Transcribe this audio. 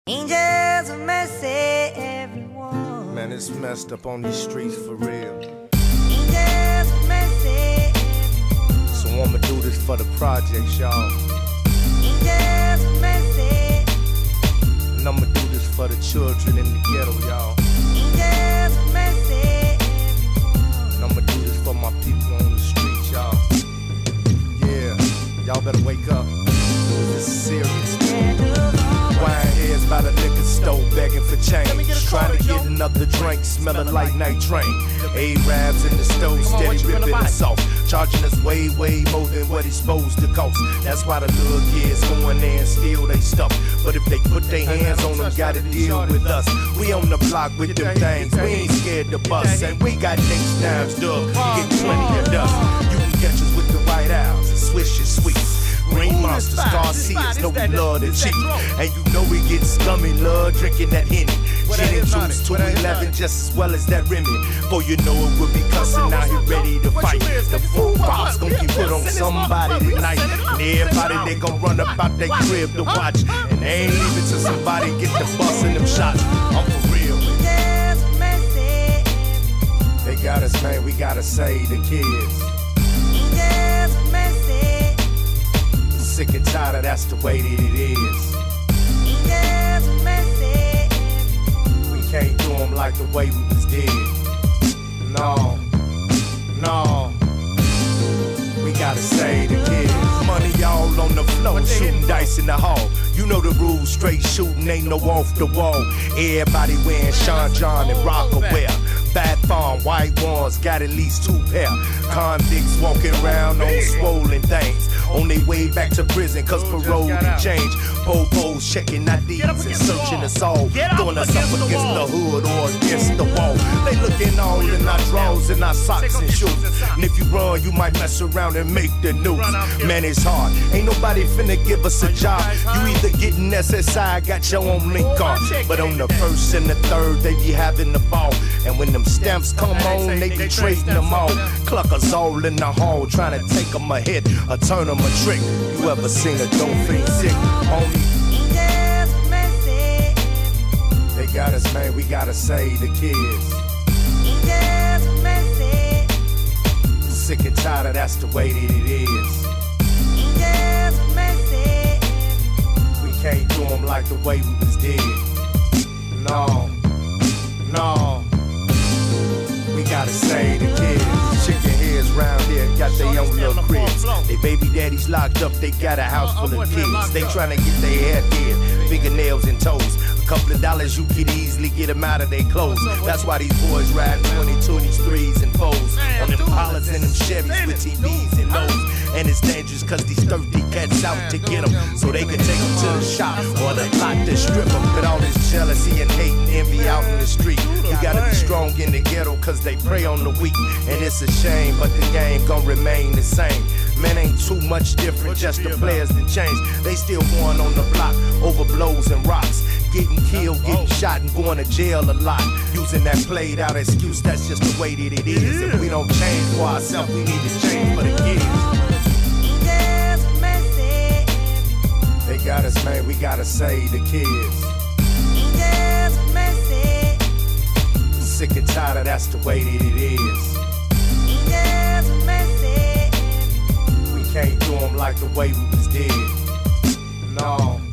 Angels of mercy, everyone. Man, it's messed up on these streets for real. Angels of mercy, everyone. So I'ma do this for the projects, y'all. Angels of mercy. And I'ma do this for the children in the ghetto, y'all. Angels of mercy, everyone. And I'ma do this for my people on the streets, y'all. Yeah, y'all better wake up. This is serious. Wine heads by the liquor store begging for change. Trying to get another drink, smelling like night train. Arabs in the stove, steady ripping us off. Charging us way, way more than what it's supposed to cost. That's why the little kids go in there and steal they stuff. But if they put their hands on them, gotta deal with us. We on the block with them things, we ain't scared to bust. And we got next times dug, get plenty of dust. You can catch us with the White Owls, Swishes Sweets. Green Monsters, Garcias, know we love the cheap. And you know we get scummy, love drinking that Henny. Gin and juice, 211 just as well as that Remy. For you know it, we'll be cussing out here ready to fight. The full box gon' keep put on somebody tonight. And everybody, they gon' run up out their crib to watch. And they ain't leaving till somebody get the bus in them shots. I'm for real. They got us, man, we gotta save the kids. Sick and tired of that's the way that it is. We can't do them like the way we was dead. No, no. We gotta save the kids. Money all on the floor, shooting dice in the hall. You know the rules, straight shooting, ain't no off the wall. Everybody wearing Sean John and Rockaware. Bad farm, white ones, got at least 2 pair. Convicts walking around on swollen things. On their way back to prison, cause parole didn't change. Po-pos checking IDs and searching us all. Throwing us up against the hood or against the wall. They looking all in our drawers and our socks and shoes. And if you run, you might mess around and make the news. Man, it's hard. Ain't nobody finna give us a job. You either getting SSI, got your own link card. But on the first and the third, they be having the ball. And when them stamps come on, they be trading them all. Cluckers all in the hall, trying to take them a hit or turn them a trick. You ever seen a dope fiend sick, homie? They got us, man, we gotta save the kids. Sick and tired of that's the way that it is. We can't do them like the way we was dead. No, no. We gotta save the kids. Chicken heads round here got their own little cribs. They baby daddies locked up, they got a house full of kids. They tryna get their hair did, fingernails and toes. A couple of dollars you could easily get them out of their clothes. That's why these boys ride 20s, 3s and 4s. On them Pollards and them Chevys with TVs and those. And it's dangerous cause these thirsty cats out to get them. So they can take them to the shop or the lot to strip them. But all this jealousy and hate and envy out in the street. You gotta be strong in the ghetto cause they prey on the weak. And it's a shame, but the game gon' remain the same. Man, ain't too much different, just the players that change. They still going on the block over blows and rocks. Getting killed, getting shot, and going to jail a lot. Using that played out excuse, that's just the way that it is. If we don't change for ourselves, we need to change for the kids. They got us, man, we gotta save the kids. Sick and tired of that's the way that it is. We can't do them like the way we was dead. No.